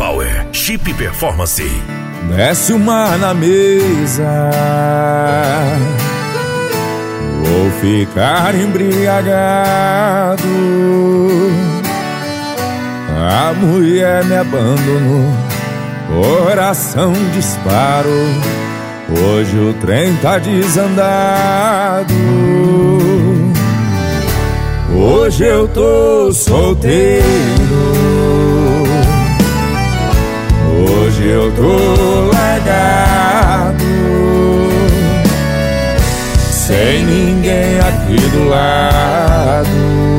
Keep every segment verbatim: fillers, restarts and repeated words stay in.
Power Chip Performance. Desce o mar na mesa, vou ficar embriagado. A mulher me abandonou, coração disparou. Hoje o trem tá desandado. Hoje eu tô solteiro. Hoje eu tô largado, sem ninguém aqui do lado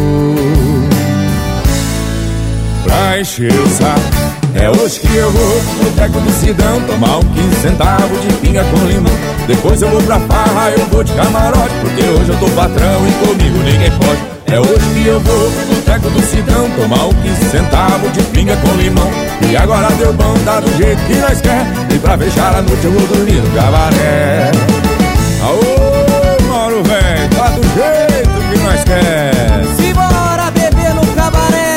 pra encher o saco. É hoje que eu vou pro boteco do Sidão tomar um quinze centavos de pinga com limão. Depois eu vou pra farra, eu vou de camarote, porque hoje eu tô patrão e comigo ninguém pode. É hoje que eu vou pro boteco do Sidão tomar um quinze centavos de pinga com limão. E agora deu bom, tá do jeito que nós quer. E pra fechar a noite eu vou dormir no cabaré. Aô, Mauro, velho, tá do jeito que nós quer. Simbora beber no cabaré.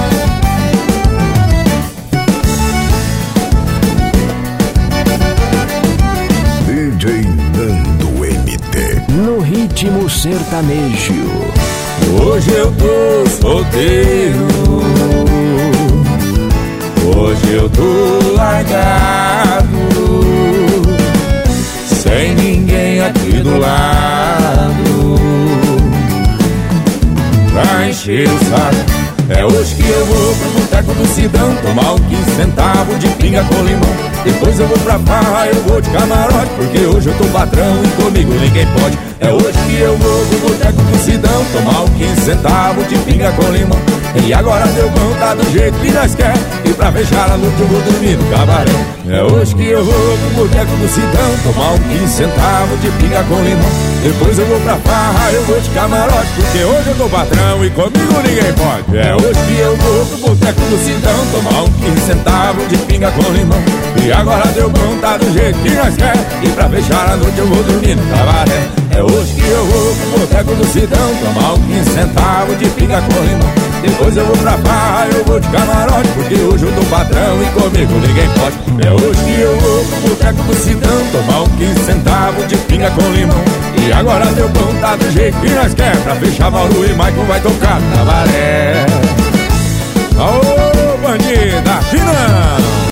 D J Nando M T no ritmo sertanejo. Hoje eu tô solteiro, hoje eu tô largado, sem ninguém aqui do lado pra encher o saco. É hoje que eu vou pro boteco do Sidão tomar um quinze centavos de pinga com limão. Depois eu vou pra farra, eu vou de camarote, porque hoje eu tô patrão e comigo ninguém pode. É hoje que eu vou pro boteco do Sidão tomar um quinze centavos de pinga com limão. E agora deu bom, tá do jeito que nós quer. E pra fechar a noite eu vou dormir no cabaré. É hoje que eu vou pro boteco do Sidão tomar um quinze centavos de pinga com limão. Depois eu vou pra farra, eu vou de camarote, porque hoje eu tô patrão e comigo ninguém pode. É hoje que eu vou pro boteco do Sidão tomar um quinze centavos de pinga com limão. E agora deu bom, tá do jeito que nós quer. E pra fechar a noite eu vou dormir no cabaré. É hoje que eu vou pro boteco do Sidão tomar um quinze centavos de pinga com limão. Depois eu vou pra farra, eu vou de camarote, porque hoje eu tô patrão e comigo ninguém pode. É hoje que eu vou pro boteco do Sidão tomar um quinze centavos de pinga com limão. E agora deu bom, tá do jeito que nós quer. Pra fechar, Mauro e Maicon vai tocar no cabaré. Aô, bandida, aqui não.